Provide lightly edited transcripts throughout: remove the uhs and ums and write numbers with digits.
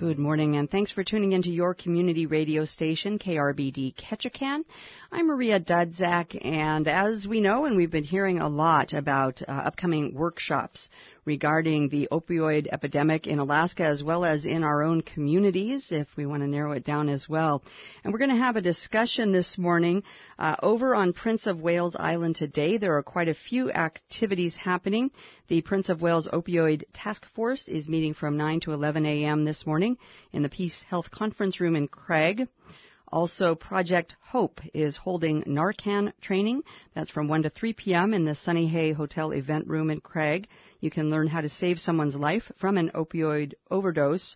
Good morning, and thanks for tuning into your community radio station, KRBD Ketchikan. I'm Maria Dudzak, and as we know, and we've been hearing a lot about upcoming workshops regarding the opioid epidemic in Alaska as well as in our own communities, if we want to narrow it down as well. And we're going to have a discussion this morning over on Prince of Wales Island today. There are quite a few activities happening. The Prince of Wales Opioid Task Force is meeting from 9 to 11 a.m. this morning in the Peace Health Conference Room in Craig. Also, Project Hope is holding Narcan training. That's from 1 to 3 p.m. in the Sunny Hay Hotel Event Room in Craig. You can learn how to save someone's life from an opioid overdose.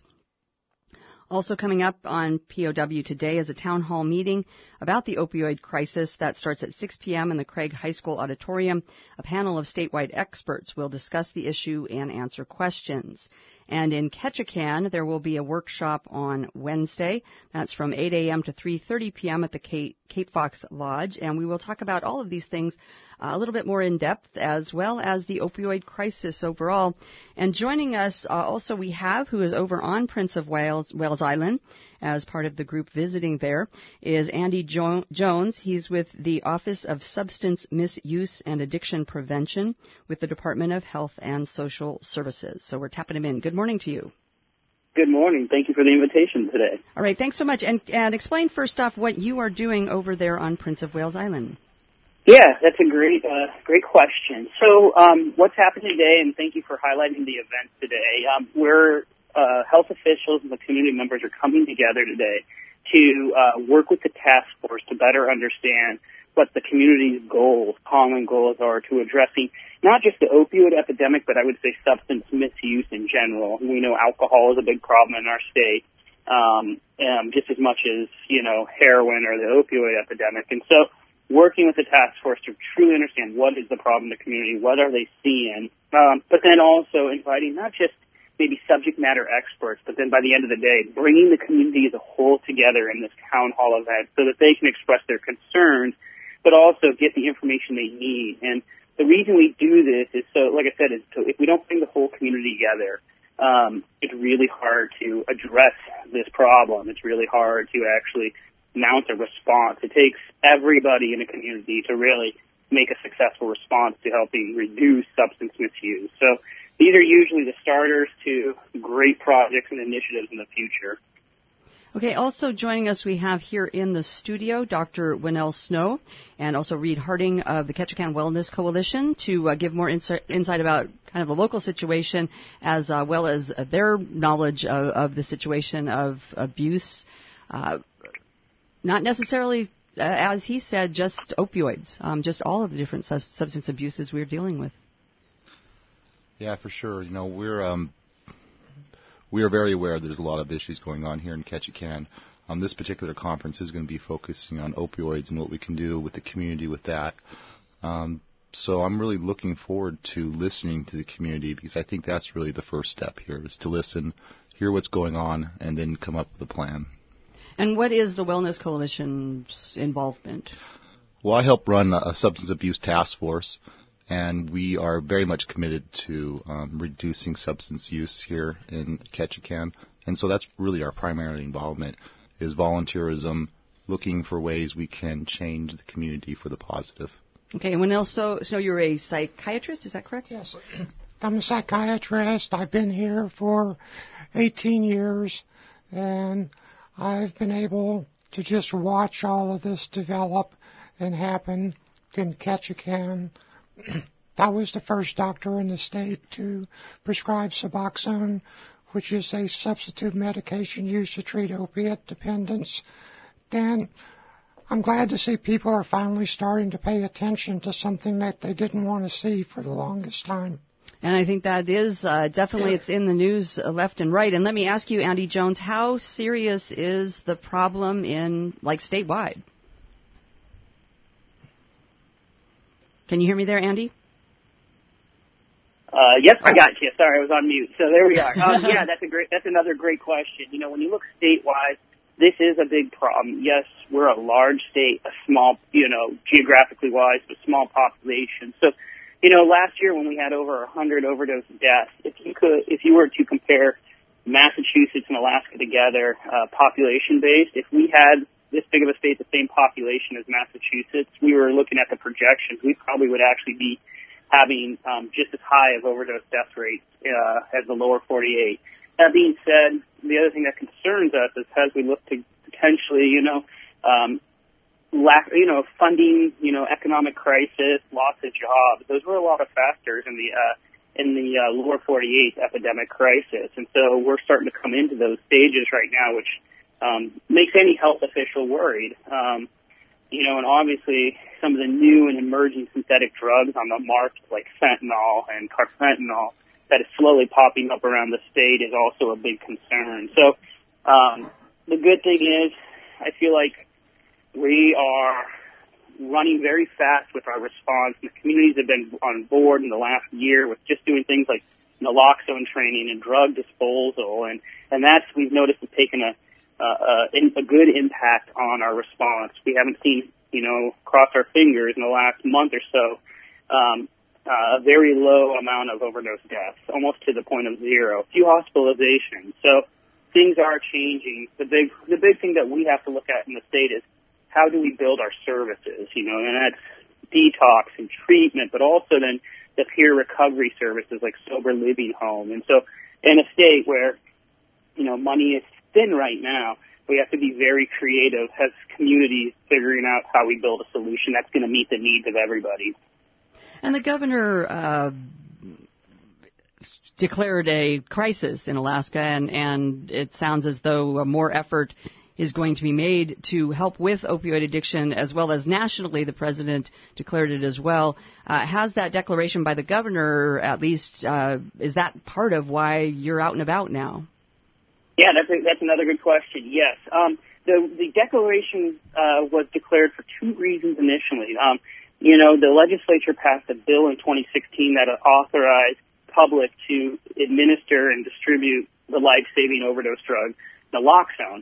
Also coming up on POW today is a town hall meeting about the opioid crisis. That starts at 6 p.m. in the Craig High School auditorium. A panel of statewide experts will discuss the issue and answer questions. And in Ketchikan, there will be a workshop on Wednesday. That's from 8 a.m. to 3:30 p.m. at the Cape Fox Lodge. And we will talk about all of these things a little bit more in depth, as well as the opioid crisis overall. And joining us also we have, who is over on Prince of Wales Island as part of the group visiting there, is Andy Jones. He's with the Office of Substance Misuse and Addiction Prevention with the Department of Health and Social Services. So we're tapping him in. Good morning to you. Good morning. Thank you for the invitation today. All right. Thanks so much. And explain first off what you are doing over there on Prince of Wales Island. Yeah, that's a great question. So what's happening today, and thank you for highlighting the event today, we're health officials and the community members are coming together today to work with the task force to better understand what the community's goals, common goals are to addressing not just the opioid epidemic, but I would say substance misuse in general. We know alcohol is a big problem in our state, just as much as, heroin or the opioid epidemic. And so working with the task force to truly understand what is the problem in the community, what are they seeing, but then also inviting not just maybe subject matter experts, but then by the end of the day, bringing the community as a whole together in this town hall event so that they can express their concerns, but also get the information they need. And the reason we do this is so, like I said, if we don't bring the whole community together, it's really hard to address this problem. It's really hard to actually mount a response. It takes everybody in the community to really make a successful response to helping reduce substance misuse. So these are usually the starters to great projects and initiatives in the future. Okay, also joining us we have here in the studio Dr. Winnell Snow and also Reed Harding of the Ketchikan Wellness Coalition to give more insight about kind of the local situation as well as their knowledge of the situation of abuse. Not necessarily, as he said, just opioids, just all of the different substance abuses we're dealing with. Yeah, for sure. We are very aware there's a lot of issues going on here in Ketchikan. This particular conference is going to be focusing on opioids and what we can do with the community with that. So I'm really looking forward to listening to the community because I think that's really the first step here is to listen, hear what's going on, and then come up with a plan. And what is the Wellness Coalition's involvement? Well, I help run a substance abuse task force, and we are very much committed to reducing substance use here in Ketchikan. And so that's really our primary involvement is volunteerism, looking for ways we can change the community for the positive. Okay, and Winnell Snow, you're a psychiatrist, is that correct? Yes, I'm a psychiatrist. I've been here for 18 years, and I've been able to just watch all of this develop and happen in Ketchikan. I was the first doctor in the state to prescribe Suboxone, which is a substitute medication used to treat opiate dependence. And I'm glad to see people are finally starting to pay attention to something that they didn't want to see for the longest time. And I think that is definitely, it's in the news left and right. And let me ask you, Andy Jones, how serious is the problem statewide? Can you hear me there, Andy? Yes, I got you. Sorry, I was on mute. So there we are. Yeah, that's another great question. When you look statewide, this is a big problem. Yes, we're a large state, a small, geographically wise, but small population. So, last year when we had over 100 overdose deaths, if you were to compare Massachusetts and Alaska together, population-based. If we had this big of a state, the same population as Massachusetts, we were looking at the projections, we probably would actually be having just as high of overdose death rates as the lower 48. That being said, the other thing that concerns us is as we look to potentially, funding, economic crisis, loss of jobs. Those were a lot of factors in the lower 48 epidemic crisis, and so we're starting to come into those stages right now, which makes any health official worried. And obviously some of the new and emerging synthetic drugs on the market, like fentanyl and carfentanil, that is slowly popping up around the state is also a big concern. So the good thing is, I feel like we are running very fast with our response. The communities have been on board in the last year with just doing things like naloxone training and drug disposal, and that's, we've noticed, has taken a good impact on our response. We haven't seen, cross our fingers in the last month or so, a very low amount of overdose deaths, almost to the point of zero. Few hospitalizations. So things are changing. The big thing that we have to look at in the state is how do we build our services, and that's detox and treatment, but also then the peer recovery services like sober living home. And so in a state where, money is thin right now, we have to be very creative as communities figuring out how we build a solution that's going to meet the needs of everybody. And the governor declared a crisis in Alaska, and it sounds as though more effort is going to be made to help with opioid addiction, as well as nationally. The president declared it as well. Has that declaration by the governor, at least, is that part of why you're out and about now? Yeah, that's another good question. Yes. The declaration was declared for two reasons initially. The legislature passed a bill in 2016 that authorized public to administer and distribute the life-saving overdose drug, naloxone.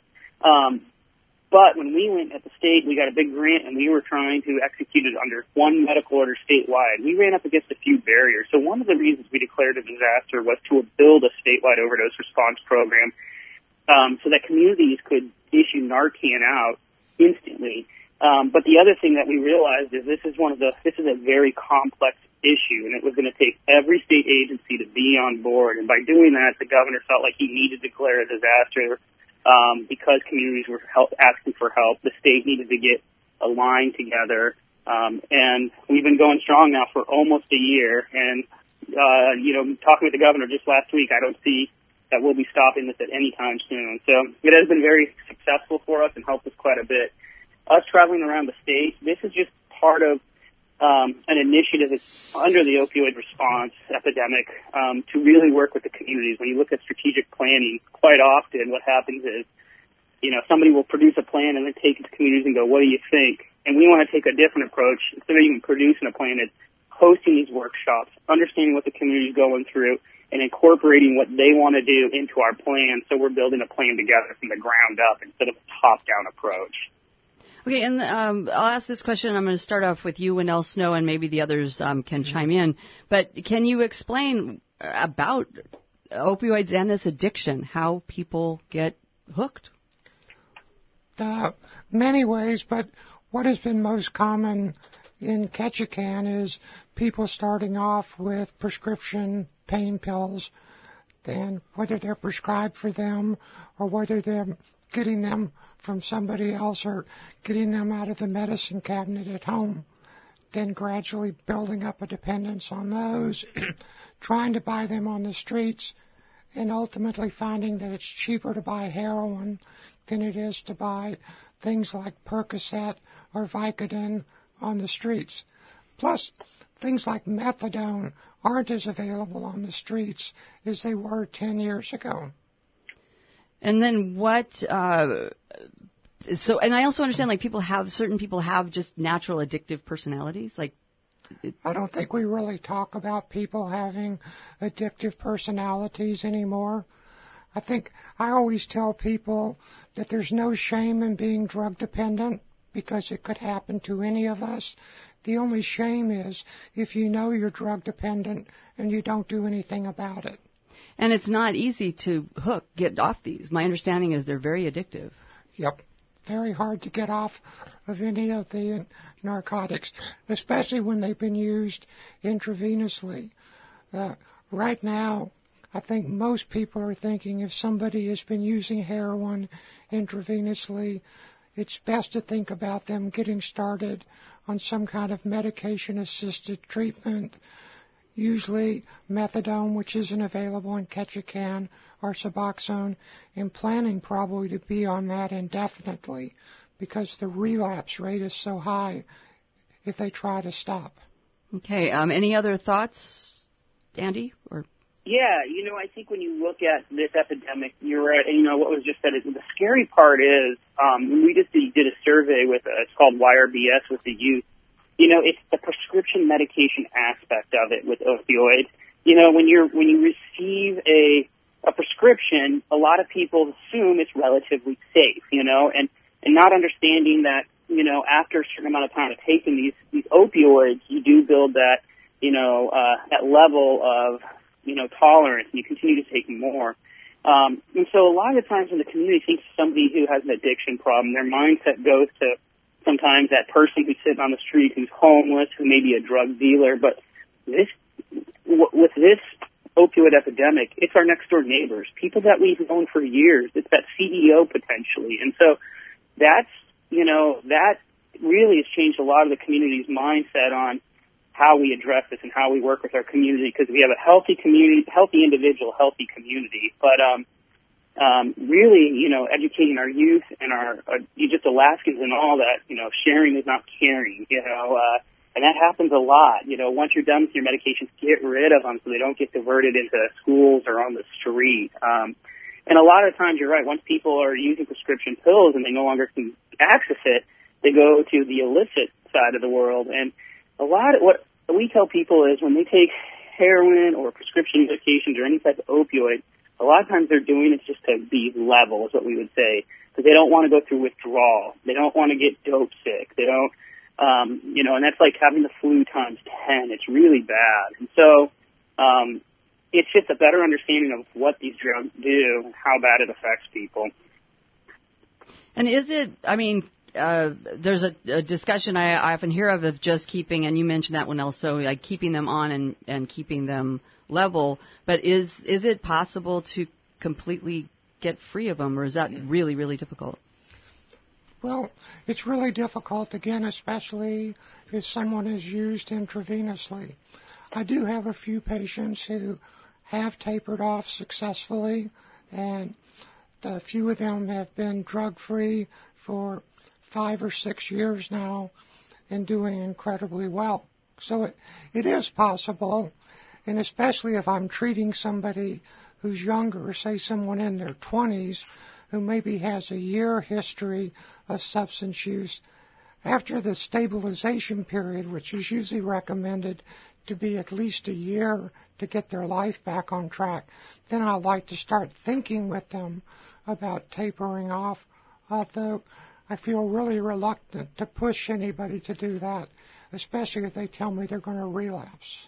But when we went at the state, we got a big grant, and we were trying to execute it under one medical order statewide. We ran up against a few barriers. So one of the reasons we declared a disaster was to build a statewide overdose response program so that communities could issue Narcan out instantly. But the other thing that we realized is this is a very complex issue, and it was going to take every state agency to be on board. And by doing that, the governor felt like he needed to declare a disaster because communities were asking for help. The state needed to get a line together, and we've been going strong now for almost a year. And talking with the governor just last week, I don't see that we'll be stopping this at any time soon. So it has been very successful for us and helped us quite a bit. Us traveling around the state, this is just part of an initiative that's under the opioid response epidemic to really work with the communities. When you look at strategic planning, quite often what happens is, somebody will produce a plan and then take it to communities and go, what do you think? And we want to take a different approach. Instead of even producing a plan, it's hosting these workshops, understanding what the community is going through, and incorporating what they want to do into our plan, so we're building a plan together from the ground up instead of a top-down approach. Okay, and I'll ask this question. I'm going to start off with you, Winnell Snow, and maybe the others can chime in. But can you explain about opioids and this addiction, how people get hooked? Many ways, but what has been most common in Ketchikan is people starting off with prescription pain pills, and whether they're prescribed for them or whether they're getting them from somebody else or getting them out of the medicine cabinet at home, then gradually building up a dependence on those, trying to buy them on the streets, and ultimately finding that it's cheaper to buy heroin than it is to buy things like Percocet or Vicodin on the streets. Plus, things like methadone aren't as available on the streets as they were 10 years ago. And then what, and I also understand, like, certain people have just natural addictive personalities, I don't think we really talk about people having addictive personalities anymore. I think I always tell people that there's no shame in being drug dependent because it could happen to any of us. The only shame is if you know you're drug dependent and you don't do anything about it. And it's not easy to get off these. My understanding is they're very addictive. Yep. Very hard to get off of any of the narcotics, especially when they've been used intravenously. Right now, I think most people are thinking if somebody has been using heroin intravenously, it's best to think about them getting started on some kind of medication-assisted treatment, usually methadone, which isn't available in Ketchikan, or Suboxone, and planning probably to be on that indefinitely because the relapse rate is so high if they try to stop. Okay. Any other thoughts, Andy? Yeah, I think when you look at this epidemic, you're right. What was just said is the scary part is we just did a survey with it's called YRBS with the youth. It's the prescription medication aspect of it with opioids. When you receive a prescription, a lot of people assume it's relatively safe, and not understanding that, after a certain amount of time of taking these opioids, you do build that, that level of, tolerance, and you continue to take more. And so a lot of the times when the community thinks somebody who has an addiction problem, their mindset goes to sometimes that person who's sitting on the street, who's homeless, who may be a drug dealer. But with this opioid epidemic, it's our next door neighbors, people that we've known for years. It's that CEO potentially. And so that really has changed a lot of the community's mindset on how we address this and how we work with our community, because we have a healthy community, healthy individual, healthy community. But really, educating our youth and our just Alaskans and all that, sharing is not caring, and that happens a lot. Once you're done with your medications, get rid of them so they don't get diverted into schools or on the street. And a lot of times, you're right, once people are using prescription pills and they no longer can access it, they go to the illicit side of the world. And a lot of what we tell people is when they take heroin or prescription medications or any type of opioid, a lot of times they're doing it just to be level, is what we would say, because they don't want to go through withdrawal. They don't want to get dope sick. They don't, and that's like having the flu times 10. It's really bad. And so it's just a better understanding of what these drugs do and how bad it affects people. And is it, there's a discussion I often hear of just keeping, and you mentioned that one also, like keeping them on and keeping them level, but is it possible to completely get free of them, or is that really, really difficult? Well, it's really difficult, again, especially if someone is used intravenously. I do have a few patients who have tapered off successfully, and a few of them have been drug-free for 5 or 6 years now and doing incredibly well. So it is possible, and especially if I'm treating somebody who's younger, say someone in their 20s who maybe has a year history of substance use, after the stabilization period, which is usually recommended to be at least a year to get their life back on track, then I'd like to start thinking with them about tapering off, although I feel really reluctant to push anybody to do that, especially if they tell me they're going to relapse.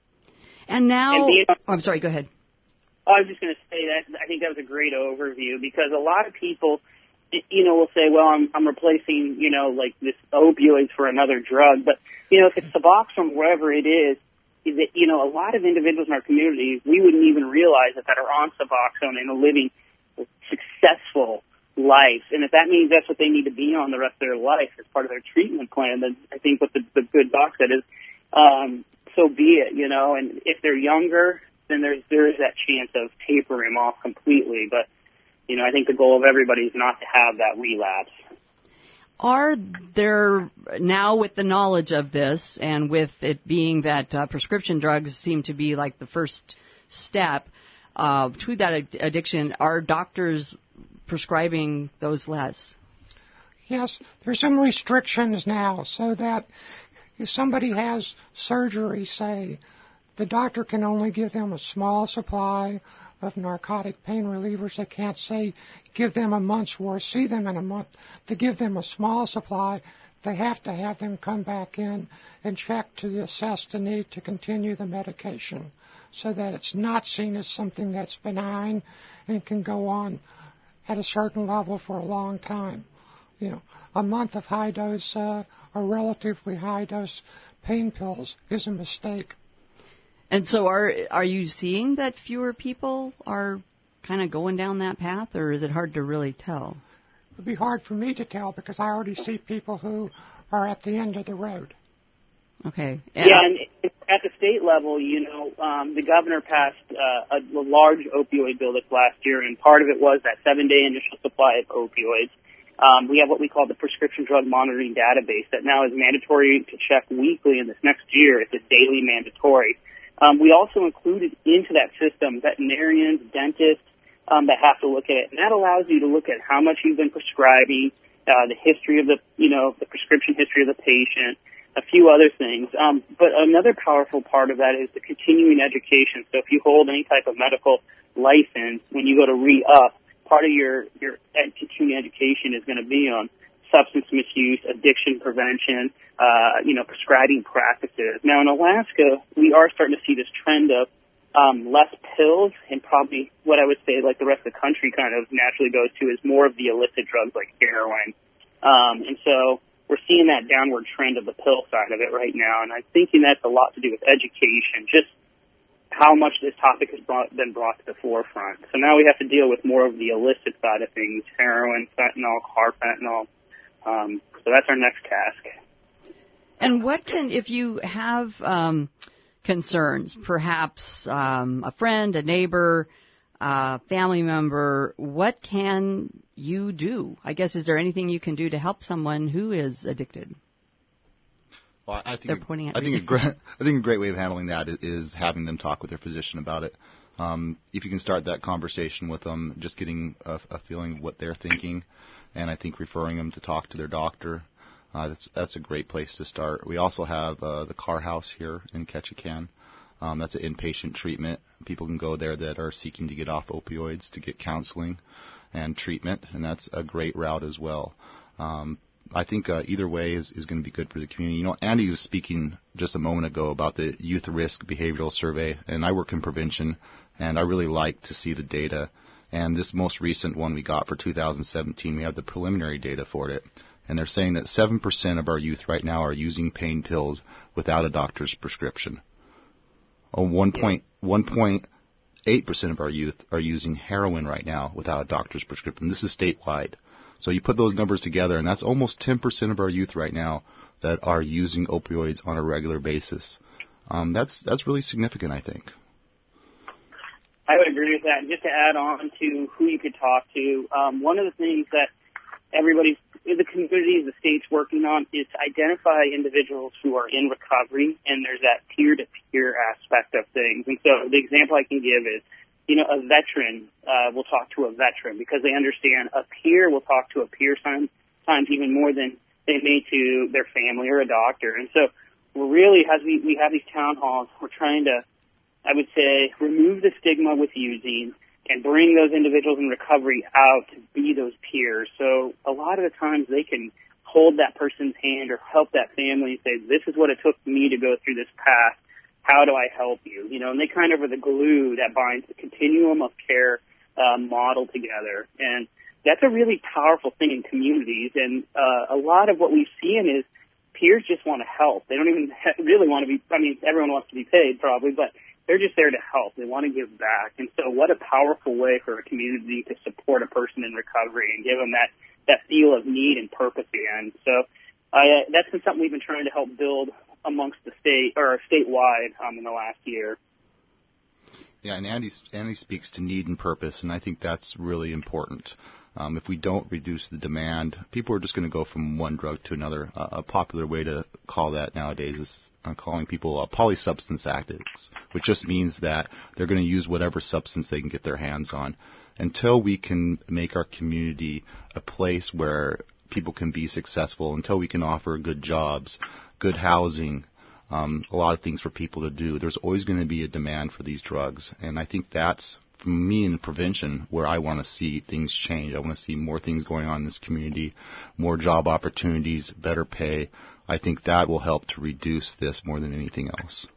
And now, I'm sorry, go ahead. I was just going to say that I think that was a great overview, because a lot of people, will say, well, I'm replacing, like this opioids for another drug. But, if it's Suboxone, wherever it is that, a lot of individuals in our community, we wouldn't even realize that are on Suboxone and are living a successful life. And if that means that's what they need to be on the rest of their life as part of their treatment plan, then I think what the good doc said is, so be it, and if they're younger, then there is that chance of tapering them off completely. But, I think the goal of everybody is not to have that relapse. Are there, now with the knowledge of this and with it being that prescription drugs seem to be like the first step to that addiction, are doctors prescribing those less? Yes, there's some restrictions now, so that if somebody has surgery, say, the doctor can only give them a small supply of narcotic pain relievers. They can't say give them a month's worth, see them in a month. To give them a small supply, they have to have them come back in and check to assess the need to continue the medication so that it's not seen as something that's benign and can go on at a certain level for a long time. You know, a month of high dose or relatively high dose pain pills is a mistake. And so are you seeing that fewer people are kind of going down that path, or is it hard to really tell? It would be hard for me to tell because I already see people who are at the end of the road. Okay. Yeah, and at the state level, you know, the governor passed a large opioid bill this last year, and part of it was that 7-day initial supply of opioids. We have what we call the Prescription Drug Monitoring Database that now is mandatory to check weekly, and this next year it's a daily mandatory. We also included into that system veterinarians, dentists that have to look at it, and that allows you to look at how much you've been prescribing, the history of the prescription history of the patient, a few other things. But another powerful part of that is the continuing education. So if you hold any type of medical license, when you go to re-up, part of your continuing education is going to be on substance misuse, addiction prevention, prescribing practices. Now in Alaska, we are starting to see this trend of less pills, and probably what I would say like the rest of the country kind of naturally goes to is more of the illicit drugs like heroin. And so we're seeing that downward trend of the pill side of it right now, and I'm thinking that's a lot to do with education, just how much this topic has been brought to the forefront. So now we have to deal with more of the illicit side of things, heroin, fentanyl, carfentanil. So that's our next task. And what can, if you have concerns, perhaps a friend, a neighbor, family member, what can you do? I guess, is there anything you can do to help someone who is addicted? Well, I think a great way of handling that is having them talk with their physician about it. If you can start that conversation with them, just getting a feeling of what they're thinking, and I think referring them to talk to their doctor. That's a great place to start. We also have the Car House here in Ketchikan. That's an inpatient treatment. People can go there that are seeking to get off opioids to get counseling and treatment, and that's a great route as well. I think either way is going to be good for the community. You know, Andy was speaking just a moment ago about the Youth Risk Behavioral Survey, and I work in prevention, and I really like to see the data. And this most recent one we got for 2017, we have the preliminary data for it. And they're saying that 7% of our youth right now are using pain pills without a doctor's prescription. 1.8% of our youth are using heroin right now without a doctor's prescription. This is statewide. So you put those numbers together, and that's almost 10% of our youth right now that are using opioids on a regular basis. That's really significant, I think. I would agree with that. And just to add on to who you could talk to, one of the things that everybody's in the communities, the state's working on is to identify individuals who are in recovery, and there's that peer-to-peer aspect of things. And so the example I can give is, you know, a veteran will talk to a veteran because they understand. A peer will talk to a peer sometimes even more than they may to their family or a doctor. And so we're really, as we have these town halls, we're trying to, I would say, remove the stigma with using and bring those individuals in recovery out to be those peers. So a lot of the times they can hold that person's hand or help that family and say, this is what it took me to go through this path. How do I help you? You know, and they kind of are the glue that binds the continuum of care model together. And that's a really powerful thing in communities. And a lot of what we've seen is peers just want to help. They don't even really want to be, I mean, everyone wants to be paid probably, but they're just there to help. They want to give back. And so what a powerful way for a community to support a person in recovery and give them that feel of need and purpose again. So that's been something we've been trying to help build amongst the state or statewide in the last year. Yeah, and Andy speaks to need and purpose, and I think that's really important. If we don't reduce the demand, people are just going to go from one drug to another. A popular way to call that nowadays is calling people polysubstance addicts, which just means that they're going to use whatever substance they can get their hands on. Until we can make our community a place where people can be successful, until we can offer good jobs, good housing, a lot of things for people to do, there's always going to be a demand for these drugs. And I think that's for me in prevention where I want to see things change. I want to see more things going on in this community, more job opportunities, better pay. I think that will help to reduce this more than anything else.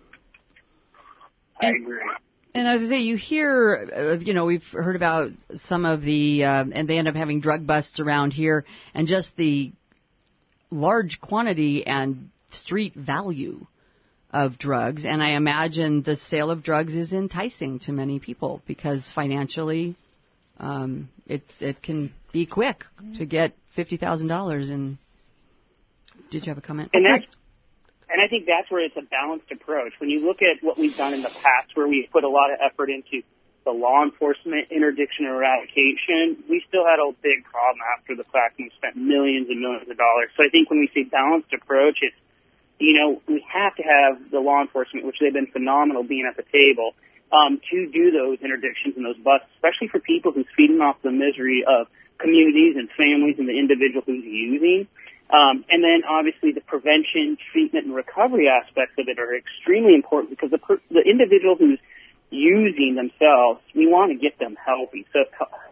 I agree. And I was going to say, you hear, we've heard about some of the, and they end up having drug busts around here, and just the large quantity and street value of drugs. And I imagine the sale of drugs is enticing to many people because financially, it can be quick to get $50,000. And did you have a comment? And I think that's where it's a balanced approach. When you look at what we've done in the past, where we've put a lot of effort into the law enforcement, interdiction, and eradication, we still had a big problem after the fact, and we spent millions and millions of dollars. So I think when we say balanced approach, it's, we have to have the law enforcement, which they've been phenomenal being at the table, to do those interdictions and those busts, especially for people who's feeding off the misery of communities and families and the individual who's using. And then obviously the prevention, treatment, and recovery aspects of it are extremely important because the individual who's using themselves, we want to get them healthy, so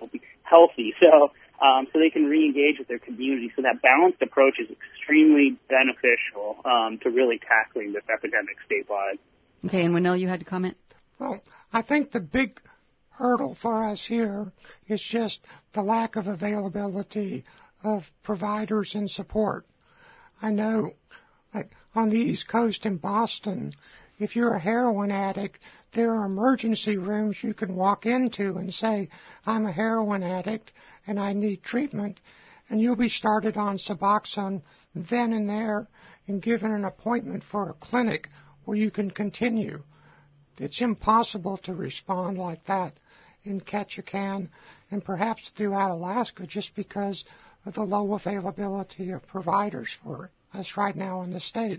they can re-engage with their community. So that balanced approach is extremely beneficial to really tackling this epidemic statewide. Okay, and Winnell, you had to comment? Well, I think the big hurdle for us here is just the lack of availability of providers and support. I know, like on the East Coast in Boston, if you're a heroin addict, there are emergency rooms you can walk into and say, I'm a heroin addict and I need treatment, and you'll be started on Suboxone then and there and given an appointment for a clinic where you can continue. It's impossible to respond like that in Ketchikan and perhaps throughout Alaska just because of the low availability of providers for us right now in the state.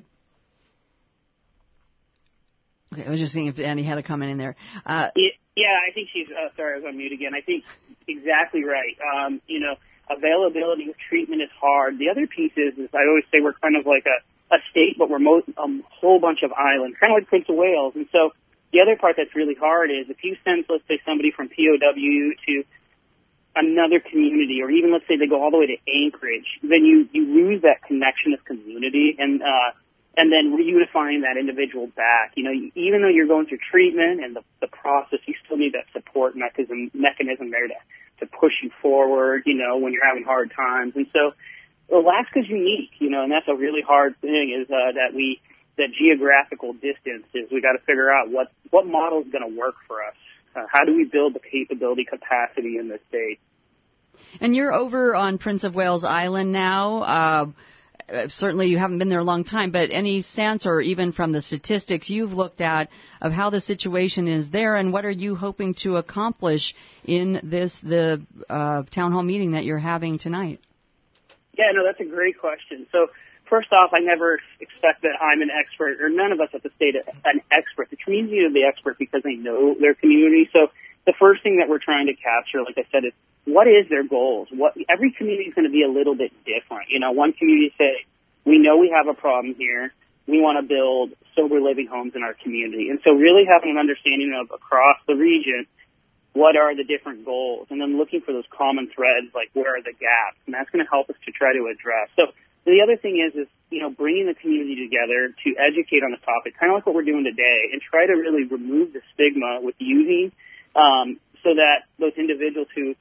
Okay, I was just seeing if Annie had a comment in there. I think she's, sorry, I was on mute again. I think exactly right. Availability of treatment is hard. The other piece is I always say we're kind of like a state, but we're a whole bunch of islands, kind of like Prince of Wales. And so the other part that's really hard is if you send, let's say, somebody from POW to another community, or even let's say they go all the way to Anchorage, then you lose that connection of community and then reunifying that individual back. Even though you're going through treatment and the process, you still need that support mechanism there to push you forward, when you're having hard times. And so Alaska's unique, and that's a really hard thing is that geographical distance is we got to figure out what model is going to work for us. How do we build the capability capacity in this state? And you're over on Prince of Wales Island now. Certainly you haven't been there a long time, but any sense or even from the statistics you've looked at of how the situation is there and what are you hoping to accomplish in the town hall meeting that you're having tonight? Yeah, no, that's a great question. So first off, I never expect that I'm an expert, or none of us at the state are an expert. The community is the expert because they know their community. So the first thing that we're trying to capture, like I said, is what is their goals? Every community is going to be a little bit different. One community say, we know we have a problem here. We want to build sober living homes in our community. And so really having an understanding of across the region, what are the different goals? And then looking for those common threads, like where are the gaps? And that's going to help us to try to address. So the other thing is bringing the community together to educate on the topic, kind of like what we're doing today, and try to really remove the stigma with using, so that those individuals who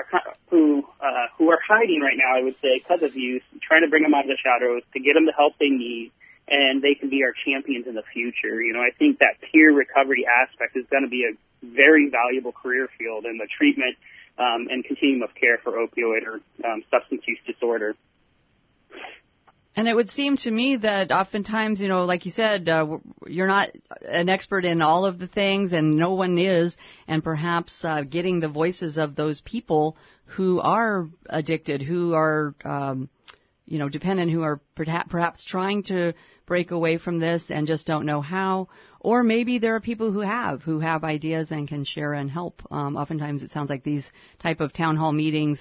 are hiding right now, I would say, because of use, trying to bring them out of the shadows to get them the help they need, and they can be our champions in the future. I think that peer recovery aspect is going to be a very valuable career field in the treatment and continuum of care for opioid or substance use disorder. And it would seem to me that oftentimes, like you said, you're not an expert in all of the things, and no one is, and perhaps getting the voices of those people who are addicted, who are, dependent, who are perhaps trying to break away from this and just don't know how, or maybe there are people who have ideas and can share and help. Oftentimes it sounds like these type of town hall meetings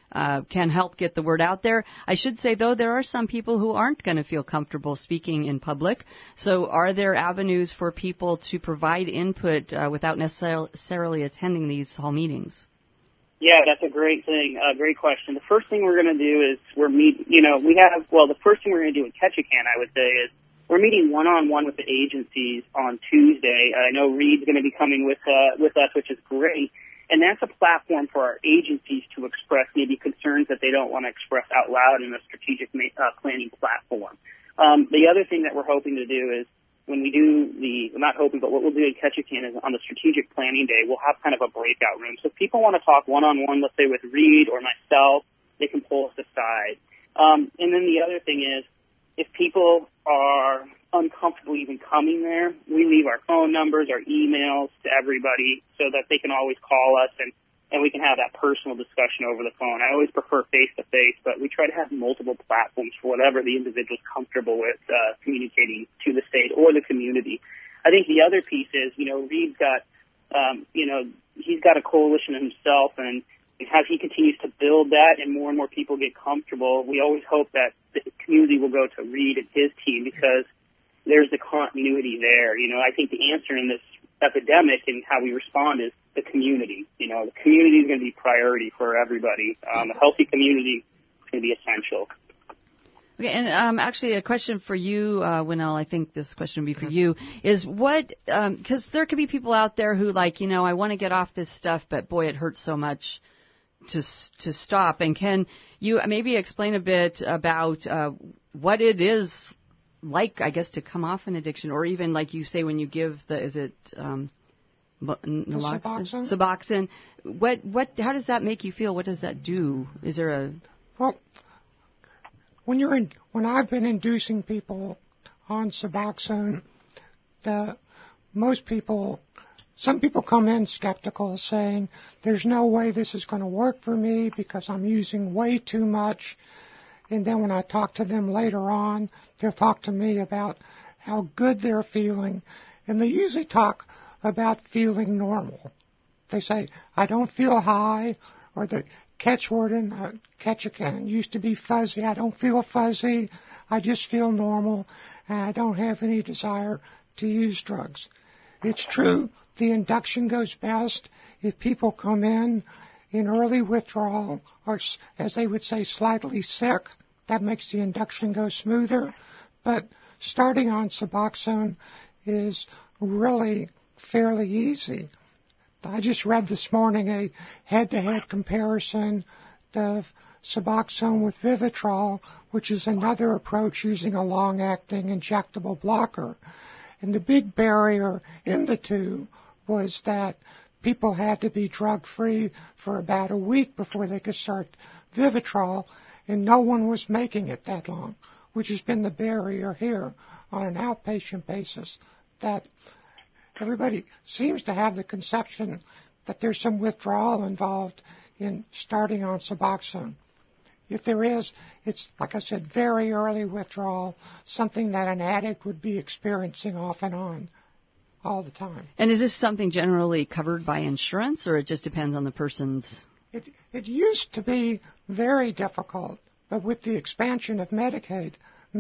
can help get the word out there. I should say, though, there are some people who aren't going to feel comfortable speaking in public. So are there avenues for people to provide input without necessarily attending these hall meetings? Yeah, that's a great thing. Great question. The first thing we're going to do is the first thing we're going to do with Ketchikan, I would say, is we're meeting one-on-one with the agencies on Tuesday. I know Reed's going to be coming with us, which is great. And that's a platform for our agencies to express maybe concerns that they don't want to express out loud in a strategic planning platform. The other thing that we're hoping to do is when we do what we'll do in Ketchikan is on the strategic planning day, we'll have kind of a breakout room. So if people want to talk one-on-one, let's say with Reed or myself, they can pull us aside. And then the other thing is, if people are uncomfortable even coming there, we leave our phone numbers, our emails to everybody so that they can always call us and we can have that personal discussion over the phone. I always prefer face-to-face, but we try to have multiple platforms for whatever the individual's comfortable with communicating to the state or the community. I think the other piece is, Reed's got, he's got a coalition himself, and as he continues to build that and more people get comfortable, we always hope that the community will go to Reed and his team because there's the continuity there. I think the answer in this epidemic and how we respond is the community. The community is going to be priority for everybody. A healthy community is going to be essential. Okay, and actually a question for you, Winnell, I think this question would be for you, is what, because there could be people out there who I want to get off this stuff, but boy, it hurts so much to stop. And can you maybe explain a bit about what it is like, I guess, to come off an addiction, or even like you say when you give naloxone? Suboxone. How does that make you feel? What does that do? Is there a... Well, when I've been inducing people on Suboxone, some people come in skeptical, saying, there's no way this is going to work for me because I'm using way too much. And then when I talk to them later on, they'll talk to me about how good they're feeling. And they usually talk about feeling normal. They say, I don't feel high, or the catchword in Ketchikan used to be fuzzy. I don't feel fuzzy. I just feel normal, and I don't have any desire to use drugs. It's true, the induction goes best if people come in early withdrawal, or as they would say, slightly sick. That makes the induction go smoother. But starting on Suboxone is really fairly easy. I just read this morning a head-to-head comparison of Suboxone with Vivitrol, which is another approach using a long-acting injectable blocker. And the big barrier in the two was that people had to be drug-free for about a week before they could start Vivitrol, and no one was making it that long, which has been the barrier here on an outpatient basis, that everybody seems to have the conception that there's some withdrawal involved in starting on Suboxone. If there is, it's, like I said, very early withdrawal, something that an addict would be experiencing off and on all the time. And is this something generally covered by insurance, or it just depends on the person's? It used to be very difficult, but with the expansion of Medicaid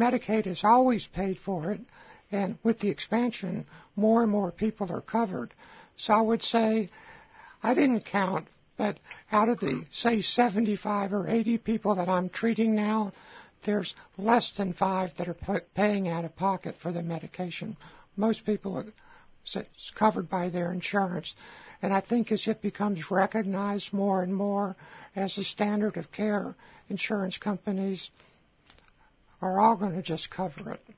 has always paid for it, and with the expansion, more and more people are covered. So I would say, I didn't count, but out of the, say, 75 or 80 people that I'm treating now, there's less than 5 that are paying out of pocket for the medication. Most people are covered by their insurance. And I think as it becomes recognized more and more as a standard of care, insurance companies are all going to just cover it.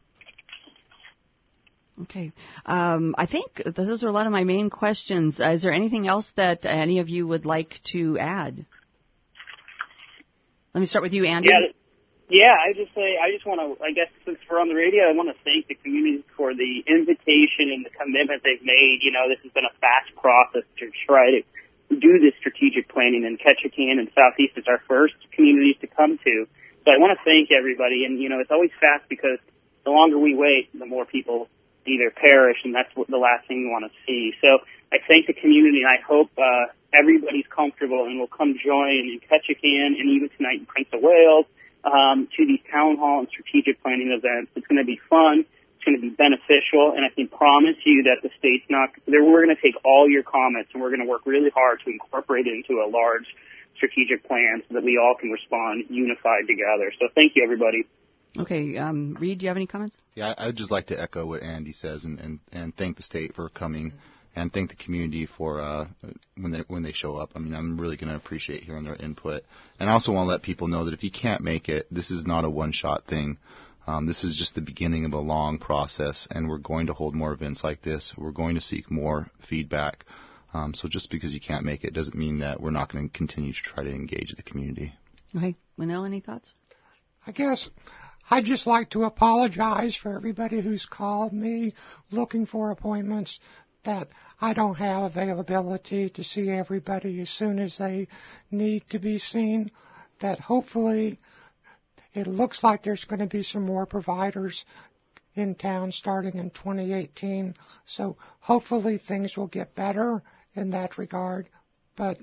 Okay. I think those are a lot of my main questions. Is there anything else that any of you would like to add? Let me start with you, Andy. Yeah, I just want to, I guess since we're on the radio, I want to thank the community for the invitation and the commitment they've made. This has been a fast process to try to do this strategic planning, and Ketchikan and Southeast is our first communities to come to. So I want to thank everybody, and it's always fast because the longer we wait, the more people either perish, and that's what the last thing we want to see. So I thank the community, and I hope everybody's comfortable and will come join in Ketchikan and even tonight in Prince of Wales to these town hall and strategic planning events. It's going to be fun. It's going to be beneficial, and I can promise you that the state's not. We're going to take all your comments, and we're going to work really hard to incorporate it into a large strategic plan so that we all can respond unified together. So thank you, everybody. Okay, Reed, do you have any comments? Yeah, I would just like to echo what Andy says and thank the state for coming and thank the community for when they show up. I mean, I'm really going to appreciate hearing their input. And I also want to let people know that if you can't make it, this is not a one-shot thing. This is just the beginning of a long process, and we're going to hold more events like this. We're going to seek more feedback. So just because you can't make it doesn't mean that we're not going to continue to try to engage the community. Okay. Manel, any thoughts? I guess I'd just like to apologize for everybody who's called me looking for appointments that I don't have availability to see everybody as soon as they need to be seen, that hopefully it looks like there's going to be some more providers in town starting in 2018. So hopefully things will get better in that regard. But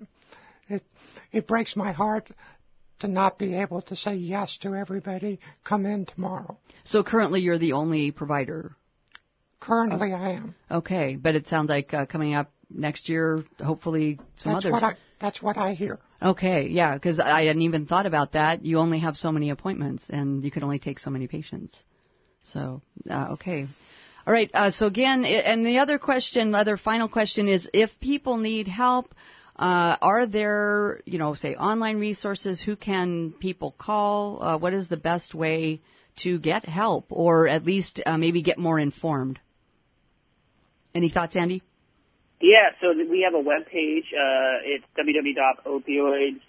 it breaks my heart to not be able to say yes to everybody. Come in tomorrow. So currently you're the only provider? Currently I am. Okay, but it sounds like coming up next year, hopefully others. That's what I hear. Okay, yeah, because I hadn't even thought about that. You only have so many appointments, and you can only take so many patients. So, okay. All right, so again, and the other final question is, if people need help, are there, say, online resources? Who can people call? What is the best way to get help, or at least maybe get more informed? Any thoughts, Andy? Yeah, so we have a web page. It's www.opioids,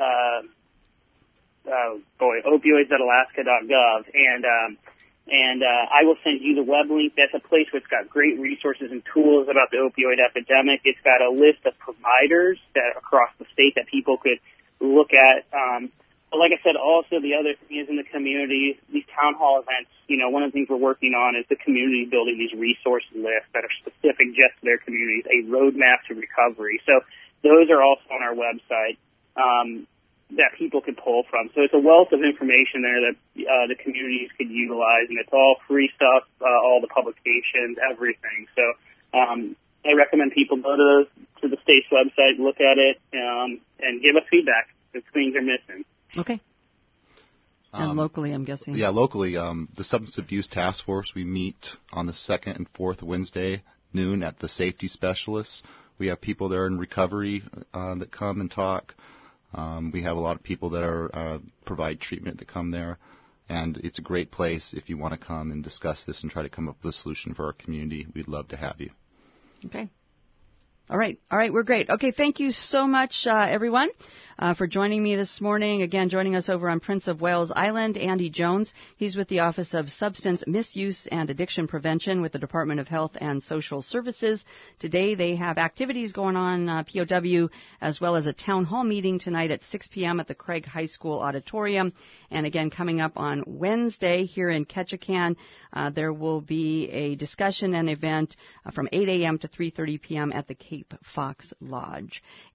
opioids.alaska.gov, and I will send you the web link. That's a place where it's got great resources and tools about the opioid epidemic. It's got a list of providers that across the state that people could look at. But like I said, also the other thing is in the community, these town hall events, one of the things we're working on is the community building these resource lists that are specific just to their communities, a roadmap to recovery. So those are also on our website that people can pull from. So it's a wealth of information there that the communities could utilize, and it's all free stuff, all the publications, everything. So I recommend people go to the state's website, look at it, and give us feedback if things are missing. Okay. And locally, I'm guessing. Yeah, locally, the Substance Abuse Task Force, we meet on the second and fourth Wednesday, noon, at the Safety Specialists. We have people there in recovery that come and talk. We have a lot of people that provide treatment that come there. And it's a great place if you want to come and discuss this and try to come up with a solution for our community. We'd love to have you. Okay. All right, we're great. Okay, thank you so much, everyone, for joining me this morning. Again, joining us over on Prince of Wales Island, Andy Jones. He's with the Office of Substance Misuse and Addiction Prevention with the Department of Health and Social Services. Today they have activities going on, POW, as well as a town hall meeting tonight at 6 p.m. at the Craig High School Auditorium. And again, coming up on Wednesday here in Ketchikan, there will be a discussion and event from 8 a.m. to 3:30 p.m. at the Cape Fox Lodge.